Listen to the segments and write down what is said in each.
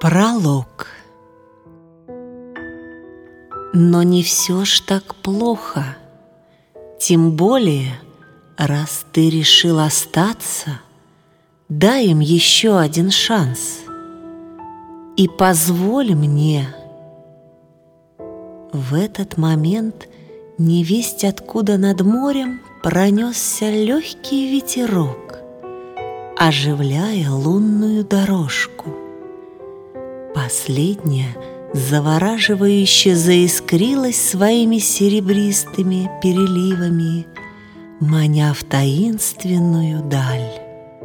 Пролог. Но не все ж так плохо. Тем более, раз ты решил остаться, дай им еще один шанс. И позволь мне. В этот момент невесть откуда над морем пронесся легкий ветерок, оживляя лунную дорожку. Последняя завораживающе заискрилась своими серебристыми переливами, маня в таинственную даль.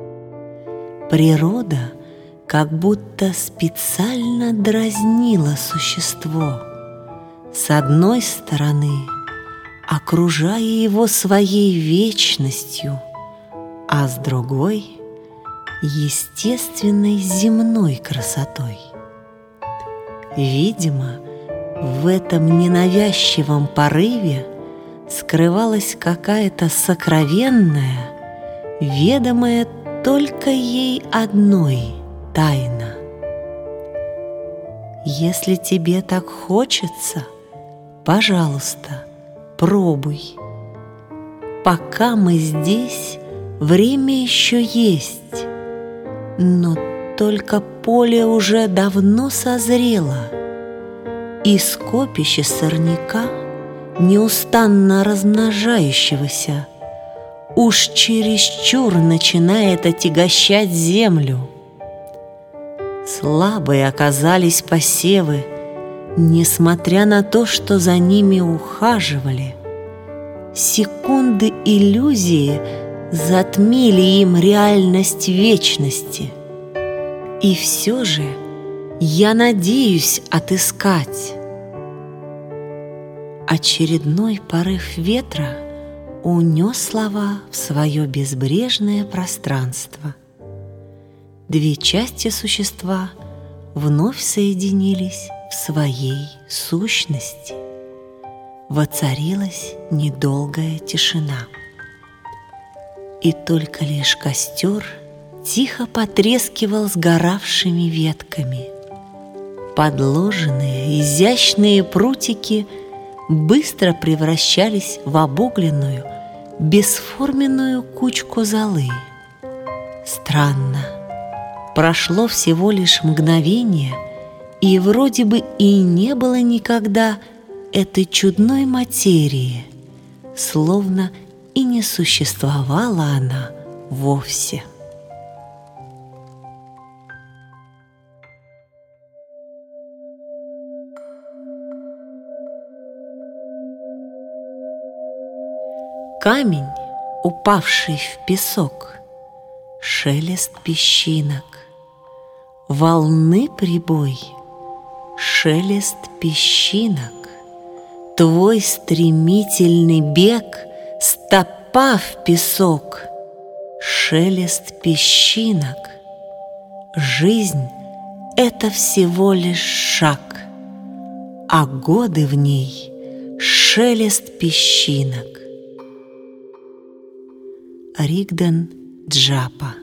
Природа как будто специально дразнила существо, с одной стороны окружая его своей вечностью, а с другой — естественной земной красотой. Видимо, в этом ненавязчивом порыве скрывалась какая-то сокровенная, ведомая только ей одной тайна. Если тебе так хочется, пожалуйста, пробуй. Пока мы здесь, время еще есть, но только поле уже давно созрело, и скопище сорняка, неустанно размножающегося, уж чересчур начинает отягощать землю. Слабые оказались посевы, несмотря на то, что за ними ухаживали. Секунды иллюзии затмили им реальность вечности. И все же я надеюсь отыскать. Очередной порыв ветра унес слова в свое безбрежное пространство. Две части существа вновь соединились в своей сущности. Воцарилась недолгая тишина. И только лишь костер тихо потрескивал сгоравшими ветками. Подложенные изящные прутики быстро превращались в обугленную, бесформенную кучку золы. Странно, прошло всего лишь мгновение, и вроде бы и не было никогда этой чудной материи, словно и не существовала она вовсе. Камень, упавший в песок, шелест песчинок, волны прибой, шелест песчинок, твой стремительный бег, стопа в песок, шелест песчинок. Жизнь — это всего лишь шаг, а годы в ней — шелест песчинок. Ригден Джапа.